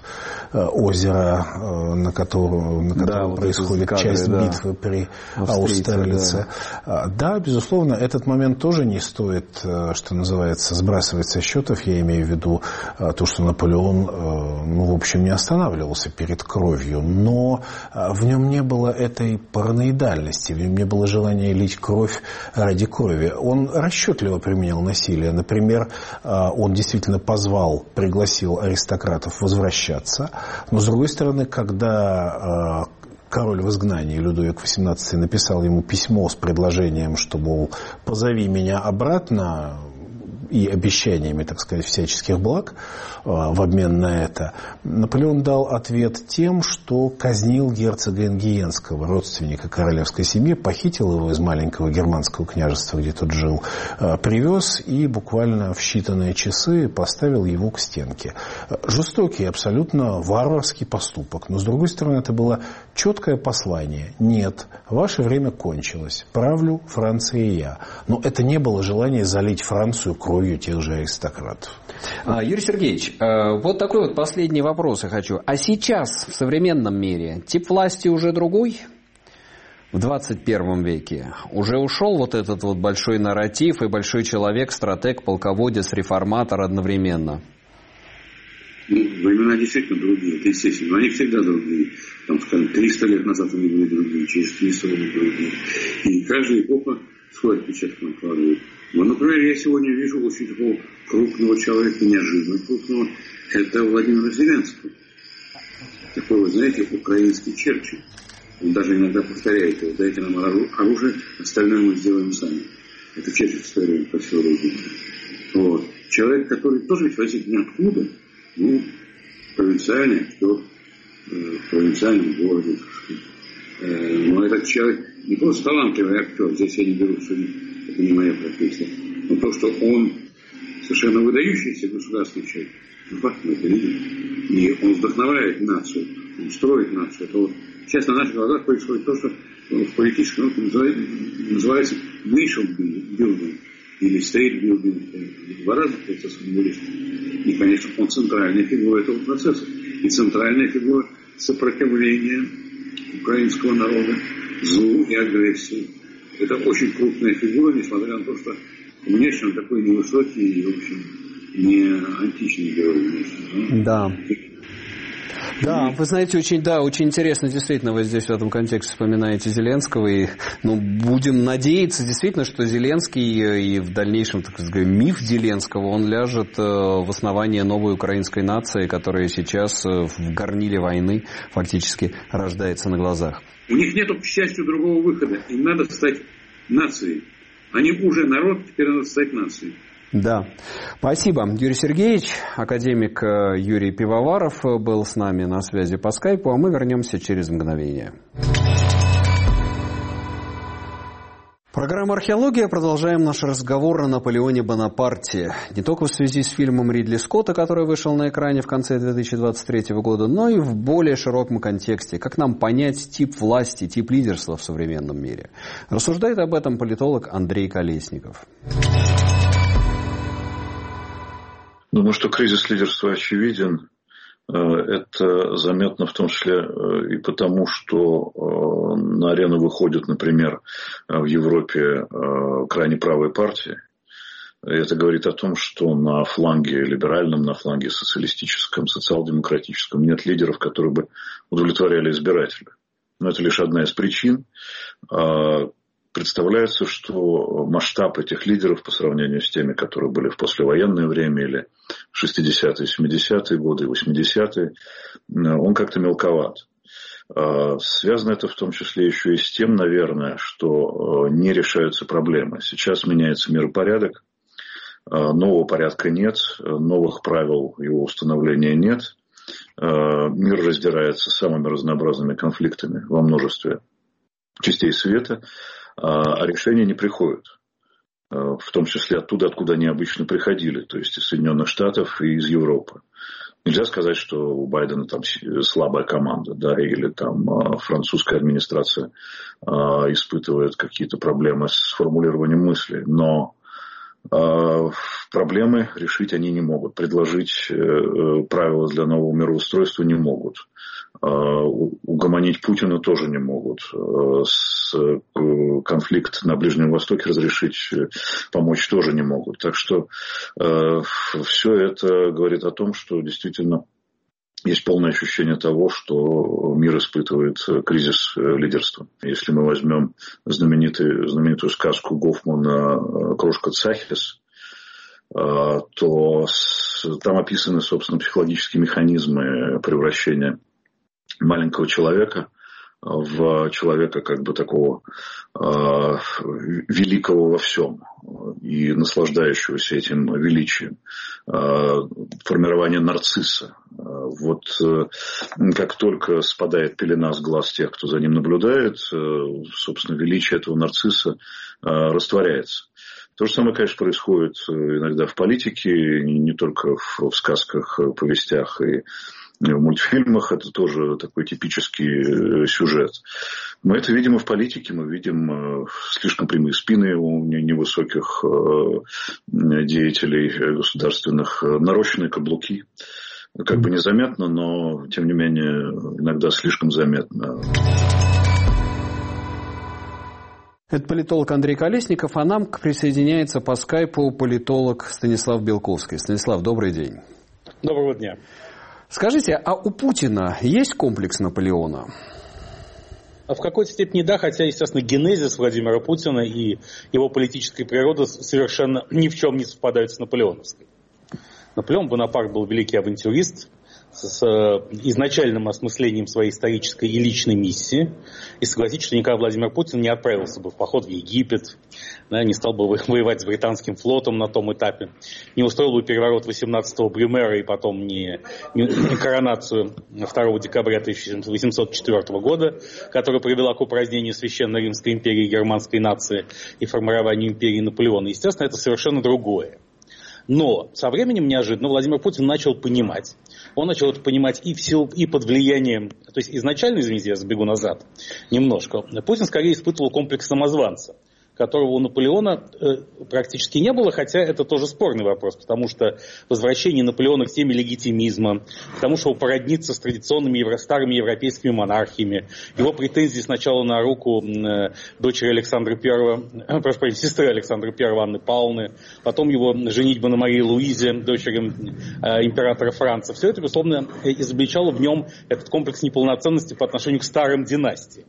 озера, на котором, на котором да, вот происходит кадры, часть да. битвы при Аустерлице. Да. да, безусловно, этот момент тоже не стоит, что называется, сбрасывать со счетов. Я имею в виду то, что Наполеон, ну, в общем, не останавливался перед кровью, но в нем не было этой параноидальности, в нем не было желания лить кровь ради крови. Он расчетливо применял насилие. Например, он действительно позвал, пригласил аристократов возвращаться. Но, с другой стороны, когда король в изгнании Людовик восемнадцатый написал ему письмо с предложением, что, мол, позови меня обратно, и обещаниями, так сказать, всяческих благ э, в обмен на это, Наполеон дал ответ тем, что казнил герцога Энгиенского, родственника королевской семьи, похитил его из маленького германского княжества, где тот жил, э, привез и буквально в считанные часы поставил его к стенке. Жестокий, абсолютно варварский поступок, но, с другой стороны, это было четкое послание. Нет, ваше время кончилось, правлю Францией я. Но это не было желание залить Францию кровью тех же аристократов. Юрий Сергеевич, вот такой вот последний вопрос я хочу. А сейчас в современном мире тип власти уже другой? В двадцать первом веке уже ушел вот этот вот большой нарратив и большой человек, стратег, полководец, реформатор одновременно? Ну, времена действительно другие, это естественно, но они всегда другие. Там, скажем, триста лет назад они были другие, через триста лет другие. И каждая эпоха свой отпечаток накладывает. Ну, например, я сегодня вижу очень такого крупного человека, неожиданно крупного, это Владимир Зеленский. Такой, вы знаете, украинский Черчилль. Он даже иногда повторяет его: дайте нам оружие, остальное мы сделаем сами. Это Черчилль в свое время просил Родину. Вот. Человек, который тоже ведь возник ниоткуда, ну, провинциальный актер, э, в провинциальном городе, так сказать. Э, но этот человек не просто талантливый актер, здесь я не беру, что это не моя профессия. Но то, что он совершенно выдающийся государственный человек, факт мы это видим. И он вдохновляет нацию, он строит нацию. Это вот сейчас на наших глазах происходит то, что в политической науке называется nation building или state building. Два разных процесса есть. И, конечно, он центральная фигура этого процесса. И центральная фигура сопротивления украинского народа злу и агрессии. Это очень крупная фигура, несмотря на то, что внешне он такой невысокий и, в общем, не античный герой внешне. Да. Да, вы знаете, очень, да, очень интересно, действительно, вы здесь в этом контексте вспоминаете Зеленского, и ну, будем надеяться, действительно, что Зеленский и в дальнейшем, так сказать, миф Зеленского, он ляжет в основание новой украинской нации, которая сейчас в горниле войны фактически рождается на глазах. У них нет, к счастью, другого выхода. Им надо стать нацией. Они уже народ, теперь надо стать нацией. Да. Спасибо. Юрий Сергеевич, академик Юрий Пивоваров был с нами на связи по скайпу, а мы вернемся через мгновение. Программа «Археология». Продолжаем наш разговор о Наполеоне Бонапарте. Не только в связи с фильмом Ридли Скотта, который вышел на экране в конце две тысячи двадцать третьего года, но и в более широком контексте. Как нам понять тип власти, тип лидерства в современном мире? Рассуждает об этом политолог Андрей Колесников. Думаю, что кризис лидерства очевиден. Это заметно в том числе и потому, что на арену выходят, например, в Европе крайне правые партии. И это говорит о том, что на фланге либеральном, на фланге социалистическом, социал-демократическом нет лидеров, которые бы удовлетворяли избирателя. Но это лишь одна из причин. Представляется, что масштаб этих лидеров по сравнению с теми, которые были в послевоенное время или шестидесятые, семидесятые годы, восьмидесятые, он как-то мелковат. Связано это в том числе еще и с тем, наверное, что не решаются проблемы. Сейчас меняется миропорядок, нового порядка нет, новых правил его установления нет. Мир раздирается самыми разнообразными конфликтами во множестве частей света. А решения не приходят, в том числе оттуда, откуда они обычно приходили, то есть из Соединенных Штатов и из Европы. Нельзя сказать, что у Байдена там слабая команда, да, или там французская администрация испытывает какие-то проблемы с формулированием мысли, но проблемы решить они не могут, предложить правила для нового мироустройства не могут. Угомонить Путина тоже не могут. С конфликт на Ближнем Востоке разрешить, помочь тоже не могут. Так что э, все это говорит о том, что действительно есть полное ощущение того, что мир испытывает кризис лидерства. Если мы возьмем знаменитую, знаменитую сказку Гофмана «Крошка Цахис», э, то с, там описаны, собственно, психологические механизмы превращения маленького человека в человека как бы такого э, великого во всем и наслаждающегося этим величием. Э, формирование нарцисса. Э, вот э, как только спадает пелена с глаз тех, кто за ним наблюдает, э, собственно, величие этого нарцисса э, растворяется. То же самое, конечно, происходит иногда в политике, не только в, в сказках, повестях и в мультфильмах. Это тоже такой типический сюжет. Мы это видим и в политике. Мы видим слишком прямые спины у невысоких деятелей государственных, нарощенные каблуки. Как бы незаметно, но, тем не менее, иногда слишком заметно. Это политолог Андрей Колесников, а нам присоединяется по скайпу политолог Станислав Белковский. Станислав, добрый день. Доброго дня. Скажите, а у Путина есть комплекс Наполеона? В какой-то степени да, хотя, естественно, генезис Владимира Путина и его политическая природа совершенно ни в чем не совпадают с наполеоновской. Наполеон Бонапарт был великий авантюрист, с изначальным осмыслением своей исторической и личной миссии. И согласитесь, что никогда Владимир Путин не отправился бы в поход в Египет, да, не стал бы воевать с британским флотом на том этапе, не устроил бы переворот восемнадцатого Брюмера и потом не, не коронацию второго декабря тысяча восемьсот четвёртого года, которая привела к упразднению Священной Римской империи и германской нации и формированию империи Наполеона. Естественно, это совершенно другое. Но со временем неожиданно Владимир Путин начал понимать, он начал это понимать и, в силу, и под влиянием, то есть изначально, извините, я забегу назад немножко, Путин скорее испытывал комплекс самозванца, которого у Наполеона э, практически не было, хотя это тоже спорный вопрос, потому что возвращение Наполеона к теме легитимизма, потому что он породнится с традиционными евро, старыми европейскими монархиями, его претензии сначала на руку э, дочери Александра Первого, э, прошу прощения, сестры Александра Первого Анны Павловны, потом его женитьба на Марии Луизе, дочери э, императора Франца. Все это, безусловно, изобличало в нем этот комплекс неполноценности по отношению к старым династиям.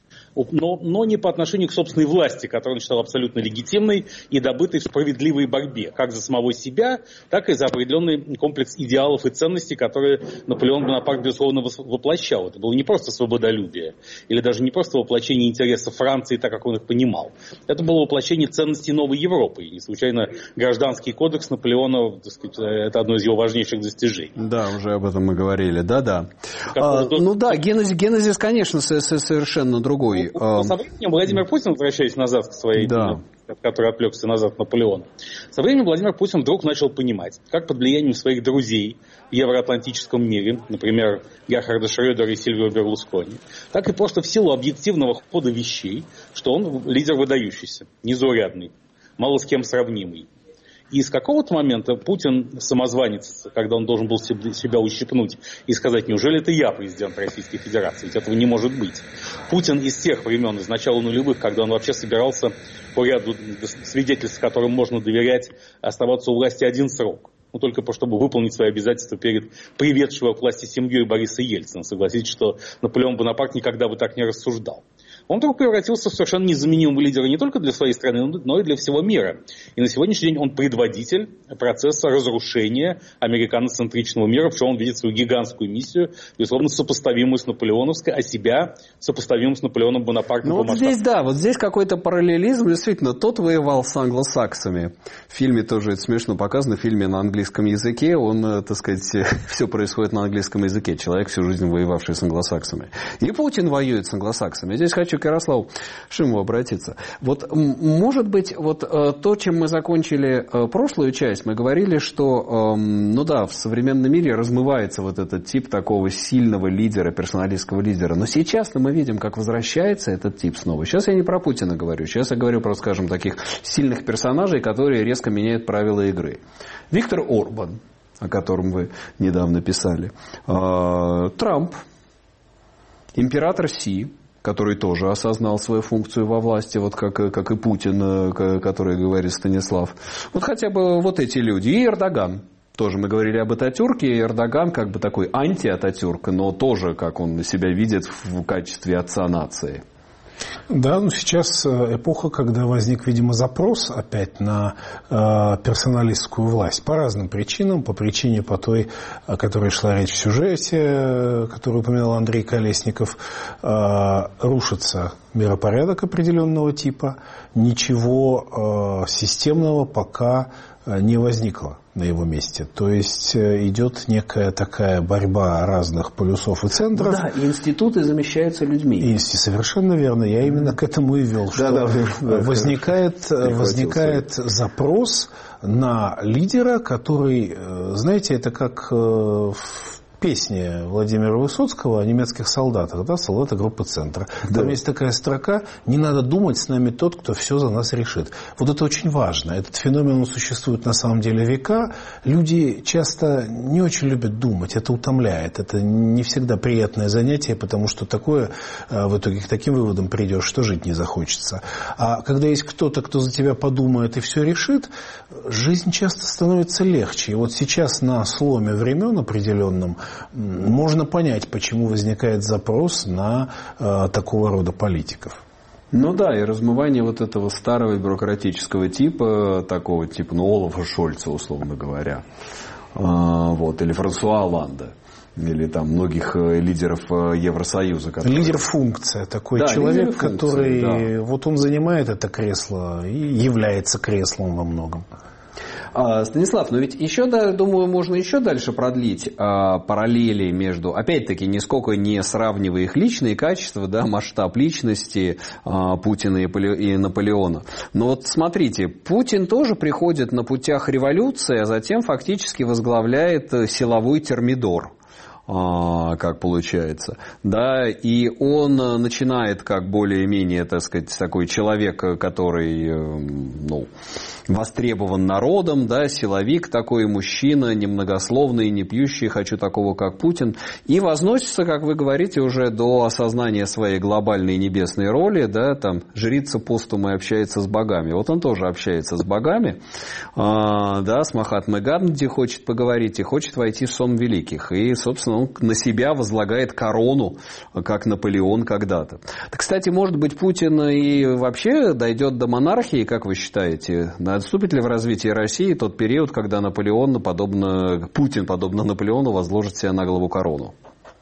Но, но не по отношению к собственной власти, которую он считал абсолютно легитимной и добытой в справедливой борьбе, как за самого себя, так и за определенный комплекс идеалов и ценностей, которые Наполеон Бонапарт, безусловно, воплощал. Это было не просто свободолюбие, или даже не просто воплощение интересов Франции, так как он их понимал. Это было воплощение ценностей новой Европы. И не случайно гражданский кодекс Наполеона, так сказать, это одно из его важнейших достижений. Да, уже об этом мы говорили. Да-да. А, ну да, генезис, генезис, конечно, совершенно другой. Но со временем Владимир Путин, возвращаясь назад к своей, да. который отвлекся назад от Наполеона, со временем Владимир Путин вдруг начал понимать, как под влиянием своих друзей в евроатлантическом мире, например, Герхарда Шрёдера и Сильвио Берлускони, так и просто в силу объективного хода вещей, что он лидер выдающийся, незаурядный, мало с кем сравнимый. И с какого-то момента Путин самозванец, когда он должен был себя ущипнуть и сказать, неужели это я президент Российской Федерации, ведь этого не может быть. Путин из тех времен, из начала нулевых, когда он вообще собирался по ряду свидетельств, которым можно доверять, оставаться у власти один срок. Ну, только чтобы выполнить свои обязательства перед приведшего к власти семьей Бориса Ельцина. Согласитесь, что Наполеон Бонапарт никогда бы так не рассуждал. Он вдруг превратился в совершенно незаменимого лидера не только для своей страны, но и для всего мира. И на сегодняшний день он предводитель процесса разрушения американоцентричного мира, в чем он видит свою гигантскую миссию, безусловно, сопоставимую с наполеоновской, а себя сопоставимую с Наполеоном Бонапартом. Ну вот здесь, да, вот здесь какой-то параллелизм. Действительно, тот воевал с англосаксами. В фильме тоже это смешно показано, в фильме на английском языке, он, так сказать, все происходит на английском языке. Человек, всю жизнь воевавший с англосаксами. И Путин воюет с англосаксами. Здесь хочу к Ярославу Шимову обратиться. Вот, может быть, вот то, чем мы закончили прошлую часть, мы говорили, что, ну да, в современном мире размывается вот этот тип такого сильного лидера, персоналистского лидера. Но сейчас мы видим, как возвращается этот тип снова. Сейчас я не про Путина говорю. Сейчас я говорю про, скажем, таких сильных персонажей, которые резко меняют правила игры. Виктор Орбан, о котором вы недавно писали. Трамп, император Си, который тоже осознал свою функцию во власти, вот как, как и Путин, который говорит Станислав. Вот хотя бы вот эти люди. И Эрдоган. Тоже мы говорили об Ататюрке, и Эрдоган как бы такой анти-Ататюрк, но тоже, как он себя видит в качестве отца нации. Да, ну сейчас эпоха, когда возник, видимо, запрос опять на э, персоналистскую власть. По разным причинам. По причине, по той, о которой шла речь в сюжете, которую упоминал Андрей Колесников, э, рушится миропорядок определенного типа. Ничего э, системного пока не возникло на его месте. То есть идет некая такая борьба разных полюсов и центров. Да, и институты замещаются людьми. И, совершенно верно. Я именно к этому и вел. Что да, да, возникает, возникает запрос на лидера, который, знаете, это как в песни Владимира Высоцкого о немецких солдатах, да, солдаты группы «Центр». Да. Там есть такая строка: «Не надо думать, с нами тот, кто все за нас решит». Вот это очень важно. Этот феномен, он существует на самом деле века. Люди часто не очень любят думать. Это утомляет. Это не всегда приятное занятие, потому что такое, в итоге к таким выводам придешь, что жить не захочется. А когда есть кто-то, кто за тебя подумает и все решит, жизнь часто становится легче. И вот сейчас на сломе времен определенном можно понять, почему возникает запрос на э, такого рода политиков. Ну да, и размывание вот этого старого бюрократического типа, такого типа, ну, Олафа Шольца, условно говоря, а, вот, или Франсуа Олланда. Или там многих лидеров Евросоюза. Которые... Лидер-функция. Такой да, человек, лидер который... Да. Вот он занимает это кресло и является креслом во многом. А, Станислав, но ведь еще, да, думаю, можно еще дальше продлить а, параллели между, опять-таки, нисколько не сравнивая их личные качества, да, масштаб личности а, Путина и, Поле... и Наполеона. Но вот смотрите, Путин тоже приходит на путях революции, а затем фактически возглавляет силовой термидор. Как получается, да, и он начинает как более-менее, так сказать, такой человек, который, ну, востребован народом, да, силовик такой, мужчина, немногословный, не пьющий, хочу такого, как Путин, и возносится, как вы говорите, уже до осознания своей глобальной небесной роли, да, там, жрица постума и общается с богами. Вот он тоже общается с богами, да, с Махатмой Ганди хочет поговорить и хочет войти в сон великих, и, собственно, он на себя возлагает корону, как Наполеон когда-то. Так, кстати, может быть, Путин и вообще дойдет до монархии, как вы считаете? Наступит ли в развитии России тот период, когда Наполеон, подобно, Путин, подобно Наполеону, возложит себе на голову корону?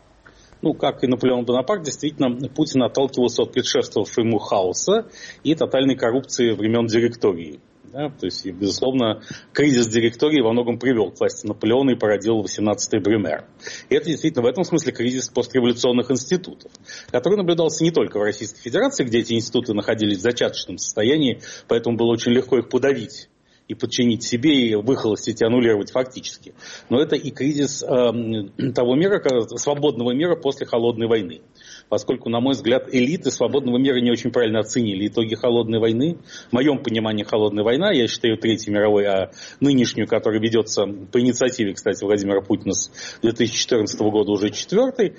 Ну, как и Наполеон Бонапарт, действительно, Путин отталкивался от предшествовавшего ему хаоса и тотальной коррупции времен директории. Да, то есть, безусловно, кризис директории во многом привел к власти Наполеона и породил восемнадцатый Брюмер. И это действительно в этом смысле кризис постреволюционных институтов, который наблюдался не только в Российской Федерации, где эти институты находились в зачаточном состоянии, поэтому было очень легко их подавить и подчинить себе, и выхолостить, и аннулировать фактически. Но это и кризис э, того мира, свободного мира после Холодной войны. Поскольку, на мой взгляд, элиты свободного мира не очень правильно оценили итоги Холодной войны. В моем понимании Холодная война, я считаю, Третьей мировой, а нынешнюю, которая ведется по инициативе, кстати, Владимира Путина с две тысячи четырнадцатого года, уже четвертой,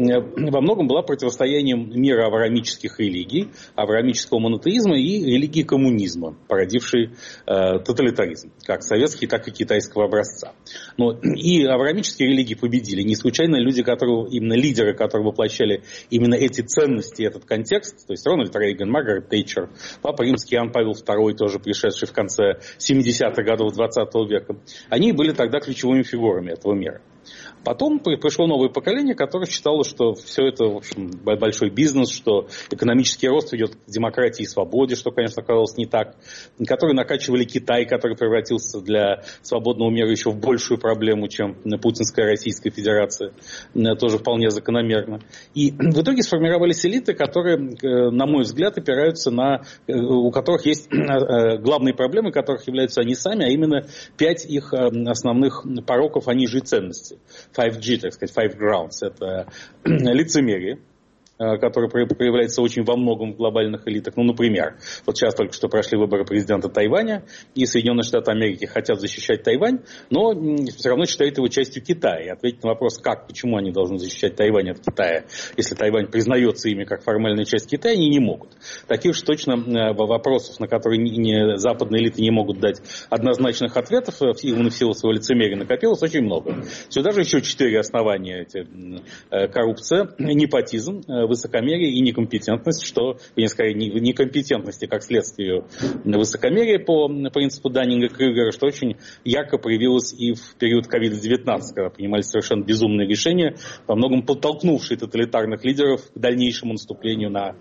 во многом была противостоянием мира авраамических религий, авраамического монотеизма и религии коммунизма, породившей э, тоталитаризм, как советский, так и китайского образца. Но и авраамические религии победили. Не случайно люди, которые, именно лидеры, которые воплощали именно эти ценности, этот контекст, то есть Рональд Рейган, Маргарет Тэтчер, Папа Римский Иоанн Павел второй, тоже пришедший в конце семидесятых годов двадцатого века, они были тогда ключевыми фигурами этого мира. Потом пришло новое поколение, которое считало, что все это, в общем, большой бизнес, что экономический рост ведет к демократии и свободе, что, конечно, оказалось не так. Которые накачивали Китай, который превратился для свободного мира еще в большую проблему, чем путинская Российская Федерация. Тоже вполне закономерно. И в итоге сформировались элиты, которые, на мой взгляд, опираются на... у которых есть главные проблемы, которых являются они сами, а именно пять их основных пороков, они же и ценности. пять джи, так сказать, Five Grounds. Это лицемерие, который проявляется очень во многом в глобальных элитах. Ну, например, вот сейчас только что прошли выборы президента Тайваня, и Соединенные Штаты Америки хотят защищать Тайвань, но все равно считают его частью Китая. И ответить на вопрос, как, почему они должны защищать Тайвань от Китая, если Тайвань признается ими как формальная часть Китая, они не могут. Таких же точно вопросов, на которые не, западные элиты не могут дать однозначных ответов, именно в силу своего лицемерия, накопилось очень много. Сюда же еще четыре основания. Эти, коррупция, непотизм, высокомерие и некомпетентность, что, вернее, скорее, некомпетентности как следствие высокомерия по принципу Даннинга-Крюгера, что очень ярко проявилось и в период ковид девятнадцать, когда принимались совершенно безумные решения, во многом подтолкнувшие тоталитарных лидеров к дальнейшему наступлению на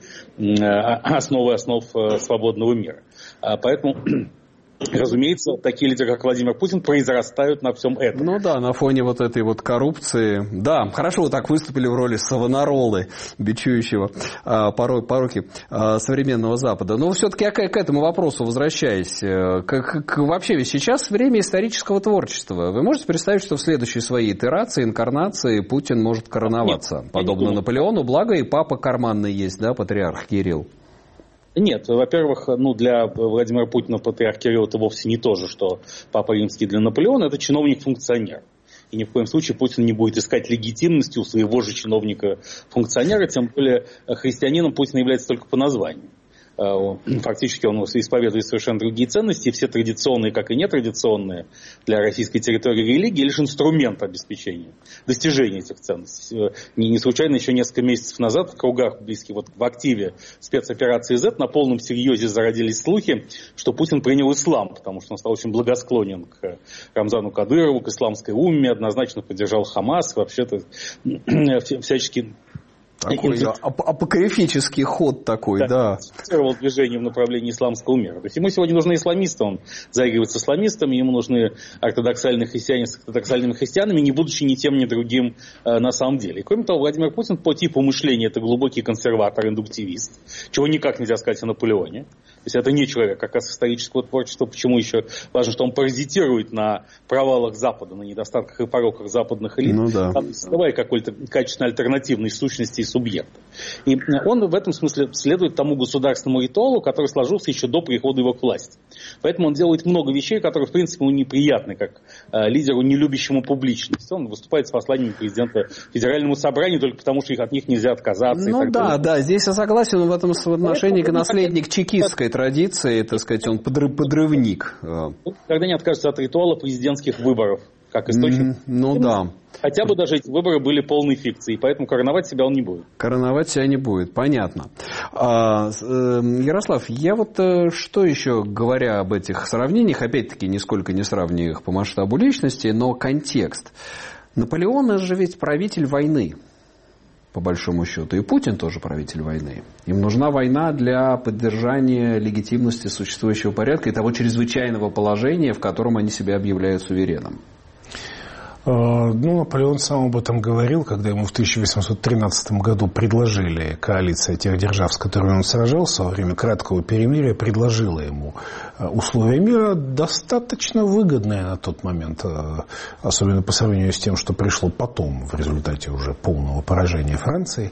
основы основ свободного мира. Поэтому... Разумеется, такие лидеры, как Владимир Путин, произрастают на всем этом. Ну да, на фоне вот этой вот коррупции. Да, хорошо, вот так выступили в роли Савонаролы, бичующего а, порой, пороки а, современного Запада. Но все-таки я к, к этому вопросу возвращаюсь. Как, как, вообще ведь сейчас время исторического творчества. Вы можете представить, что в следующей своей итерации, инкарнации Путин может короноваться? Нет, подобно Наполеону, благо и папа карманный есть, да, патриарх Кирилл. Нет, во-первых, ну, для Владимира Путина патриарх Кирилл это вовсе не то же, что Папа Римский для Наполеона, это чиновник-функционер. И ни в коем случае Путин не будет искать легитимности у своего же чиновника-функционера, тем более христианином Путин является только по названию. Фактически он исповедует совершенно другие ценности, и все традиционные, как и нетрадиционные для российской территории религии, лишь инструмент обеспечения, достижения этих ценностей. Не, не случайно еще несколько месяцев назад в кругах близких, вот в активе спецоперации Z на полном серьезе зародились слухи, что Путин принял ислам, потому что он стал очень благосклонен к Рамзану Кадырову, к исламской умме, однозначно поддержал Хамас, вообще-то всячески... Такой ап- апокрифический ход такой, да. Да. Движение в направлении исламского мира. То есть ему сегодня нужны исламисты, он заигрывает с исламистами, ему нужны ортодоксальные христиане с ортодоксальными христианами, не будучи ни тем, ни другим э, на самом деле. И кроме того, Владимир Путин по типу мышления это глубокий консерватор, индуктивист, чего никак нельзя сказать о Наполеоне. То есть это не человек как раз исторического творчества. Почему еще важно, что он паразитирует на провалах Запада, на недостатках и пороках западных элит, ну, да. создавая какой-то качественно альтернативной сущности и субъекта. И он в этом смысле следует тому государственному ритуалу, который сложился еще до прихода его к власти. Поэтому он делает много вещей, которые, в принципе, ему неприятны, как э, лидеру, не любящему публичность. Он выступает с посланиями президента Федеральному собранию только потому, что их, от них нельзя отказаться. Ну и так да, далее. да, здесь я согласен в этом отношении, как наследник чекистской традиции, так сказать, он подрыв, подрывник. Когда не откажется от ритуала президентских выборов, как источник. Mm, ну да. Хотя бы даже эти выборы были полной фикцией, поэтому короновать себя он не будет. Короновать себя не будет, понятно. А, Ярослав, я вот что еще, говоря об этих сравнениях, опять-таки нисколько не сравниваю их по масштабу личности, но контекст. Наполеон же ведь правитель войны, по большому счету, и Путин тоже правитель войны. Им нужна война для поддержания легитимности существующего порядка и того чрезвычайного положения, в котором они себя объявляют сувереном. Ну, Наполеон сам об этом говорил, когда ему в тысяча восемьсот тринадцатом году предложили, коалиция тех держав, с которыми он сражался во время краткого перемирия, предложила ему условия мира, достаточно выгодные на тот момент, особенно по сравнению с тем, что пришло потом в результате уже полного поражения Франции.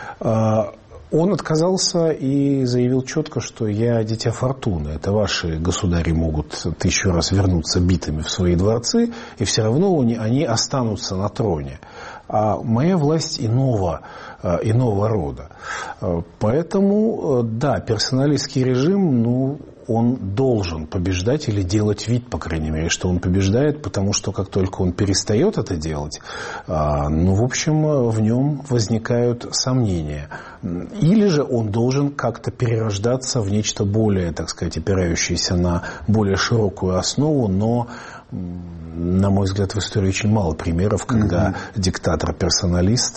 Он отказался и заявил четко, что я дитя фортуны. Это ваши государи могут тысячу раз вернуться битыми в свои дворцы, и все равно они останутся на троне. А моя власть иного, иного рода. Поэтому, да, персоналистский режим, ну, он должен побеждать или делать вид, по крайней мере, что он побеждает, потому что как только он перестает это делать, ну, в общем, в нем возникают сомнения. Или же он должен как-то перерождаться в нечто более, так сказать, опирающееся на более широкую основу, но, на мой взгляд, в истории очень мало примеров, когда mm-hmm. диктатор-персоналист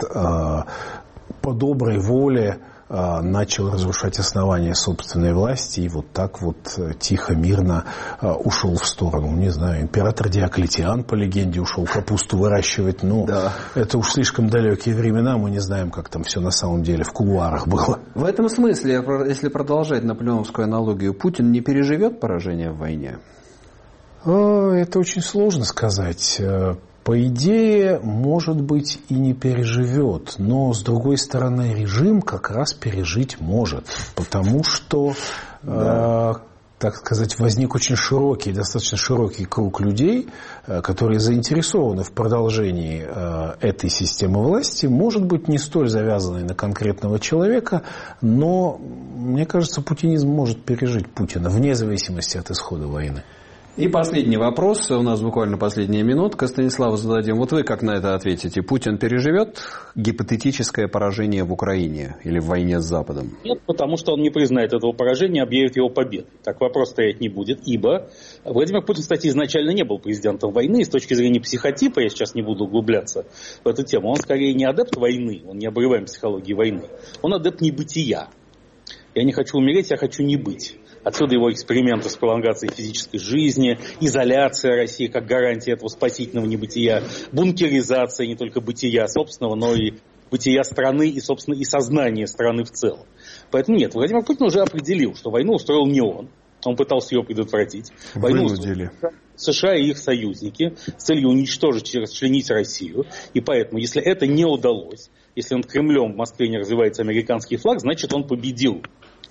по доброй воле начал разрушать основания собственной власти и вот так вот тихо, мирно ушел в сторону. Не знаю, император Диоклетиан, по легенде, ушел капусту выращивать. Ну, да. Это уж слишком далекие времена, мы не знаем, как там все на самом деле в кулуарах было. В этом смысле, если продолжать наполеоновскую аналогию, Путин не переживет поражение в войне? Это очень сложно сказать. По идее, может быть, и не переживет, но, с другой стороны, режим как раз пережить может, потому что, да. э, так сказать, возник очень широкий, достаточно широкий круг людей, э, которые заинтересованы в продолжении э, этой системы власти, может быть, не столь завязанной на конкретного человека, но, мне кажется, путинизм может пережить Путина, вне зависимости от исхода войны. И последний вопрос, у нас буквально последняя минутка, Станиславу зададим. Вот вы как на это ответите? Путин переживет гипотетическое поражение в Украине или в войне с Западом? Нет, потому что он не признает этого поражения, объявит его победой. Так вопрос стоять не будет, ибо Владимир Путин, кстати, изначально не был президентом войны. И с точки зрения психотипа, я сейчас не буду углубляться в эту тему, он скорее не адепт войны, он не обрываем психологии войны, он адепт небытия. Я не хочу умереть, я хочу не быть. Отсюда его эксперименты с пролонгацией физической жизни, изоляция России как гарантия этого спасительного небытия, бункеризация не только бытия собственного, но и бытия страны и, собственно, и сознания страны в целом. Поэтому нет, Владимир Путин уже определил, что войну устроил не он. Он пытался ее предотвратить. Войну устроили США и их союзники с целью уничтожить и расчленить Россию. И поэтому, если это не удалось, если над Кремлем в Москве не развивается американский флаг, значит, он победил.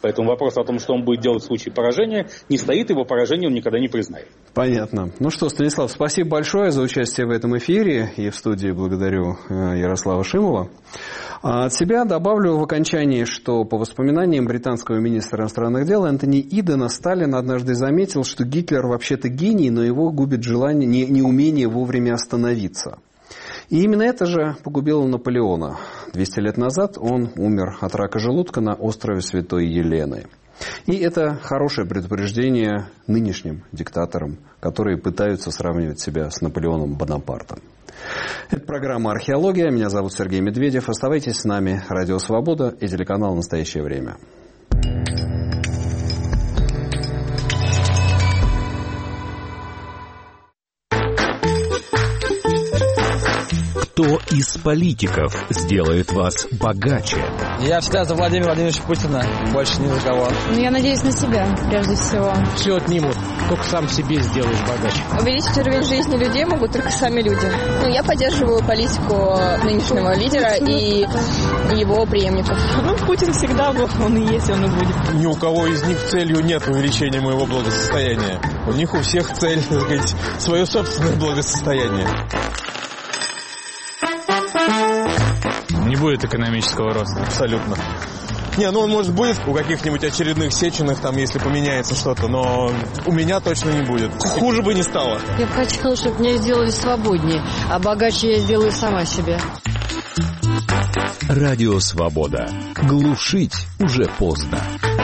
Поэтому вопрос о том, что он будет делать в случае поражения, не стоит, его поражение он никогда не признает. Понятно. Ну что, Станислав, спасибо большое за участие в этом эфире. И в студии благодарю Ярослава Шимова. От себя добавлю в окончании, что по воспоминаниям британского министра иностранных дел Энтони Идена, Сталин однажды заметил, что Гитлер вообще-то гений, но его губит желание, не, неумение вовремя остановиться. И именно это же погубило Наполеона. двести лет назад он умер от рака желудка на острове Святой Елены. И это хорошее предупреждение нынешним диктаторам, которые пытаются сравнивать себя с Наполеоном Бонапартом. Это программа «Археология». Меня зовут Сергей Медведев. Оставайтесь с нами. Радио «Свобода» и телеканал «Настоящее время». Кто из политиков сделает вас богаче? Я всегда за Владимира Владимировича Путина, больше ни за кого. Ну, я надеюсь на себя, прежде всего. Все отнимут, только сам себе сделаешь богаче. Увеличить уровень жизни людей могут только сами люди. Ну, я поддерживаю политику нынешнего лидера и его преемников. Ну, Путин всегда был, он и есть, он и будет. Ни у кого из них целью нет увеличения моего благосостояния. У них у всех цель, так сказать, свое собственное благосостояние. Не будет экономического роста. Абсолютно. Не, ну он, может, будет у каких-нибудь очередных Сеченых, там, если поменяется что-то, но у меня точно не будет. Хуже бы не стало. Я бы хотела, чтобы меня сделали свободнее, а богаче я сделаю сама себе. Радио «Свобода». Глушить уже поздно.